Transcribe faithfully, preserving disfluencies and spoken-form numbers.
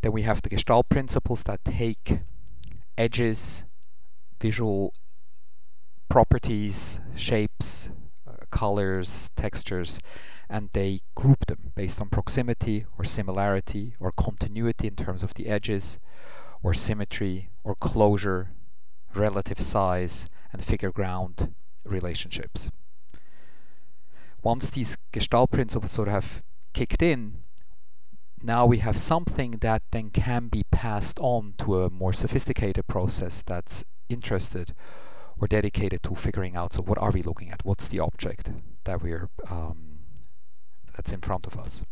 Then we have the Gestalt principles that take edges, visual properties, shapes, uh, colors, textures, and they group them based on proximity or similarity or continuity in terms of the edges, or symmetry or closure, relative size, and figure ground relationships. Once these Gestalt principles sort of have kicked in, now we have something that then can be passed on to a more sophisticated process that's interested or dedicated to figuring out, so what are we looking at? What's the object that we're um, that's in front of us?